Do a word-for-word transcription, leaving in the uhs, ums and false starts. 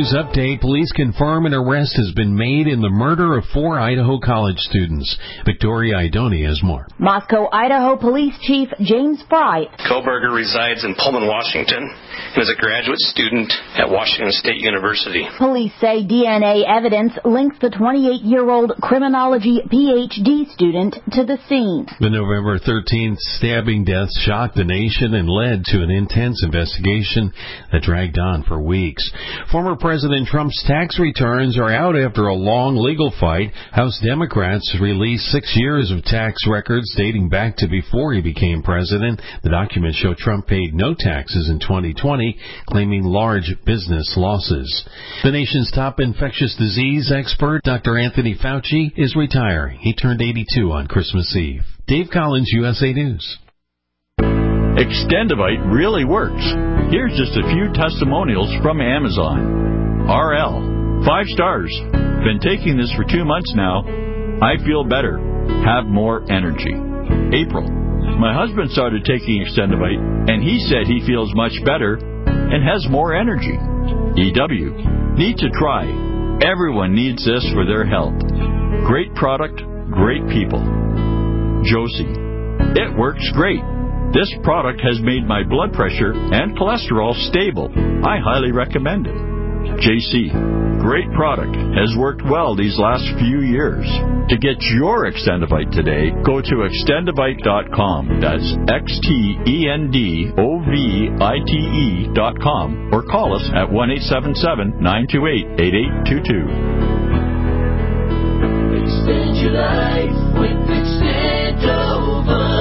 News Update. Police confirm an arrest has been made in the murder of four Idaho college students. Victoria Idoni has more. Moscow, Idaho Police Chief James Fry. Koberger resides in Pullman, Washington, and is a graduate student at Washington State University. Police say D N A evidence links the twenty-eight-year-old criminology P H D student to the scene. The November thirteenth stabbing deaths shocked the nation and led to an intense investigation that dragged on for weeks. Former President Trump's tax returns are out after a long legal fight. House Democrats released six years of tax records dating back to before he became president. The documents show Trump paid no taxes in twenty twenty, claiming large business losses. The nation's top infectious disease expert, Doctor Anthony Fauci, is retiring. He turned eighty-two on Christmas Eve. Dave Collins, U S A News. Extendivite really works. Here's just a few testimonials from Amazon. R L, five stars. Been taking this for two months now. I feel better. Have more energy. April, my husband started taking Extendivite, and he said he feels much better and has more energy. E W, need to try. Everyone needs this for their health. Great product, great people. Josie, it works great. This product has made my blood pressure and cholesterol stable. I highly recommend it. J C, great product. Has worked well these last few years. To get your Extendivite today, go to extendivite dot com. That's X T E N D O V I T E dot com or call us at one eight seven seven, nine two eight, eight eight two two. Extend your life with Extendovite.